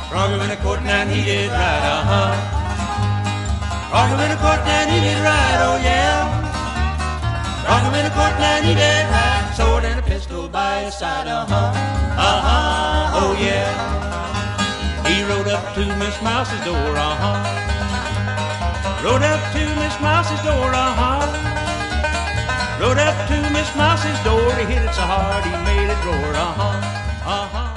Rock him in the court and he did right, Rock him in the court and he did right, oh yeah. Rock him in the court and he did right. Sword and a pistol by his side, oh yeah. He rode up to Miss Mouse's door, Rode up to Miss Mouse's door, Rode up to Miss Mouse's door. He hit it so hard he made it roar,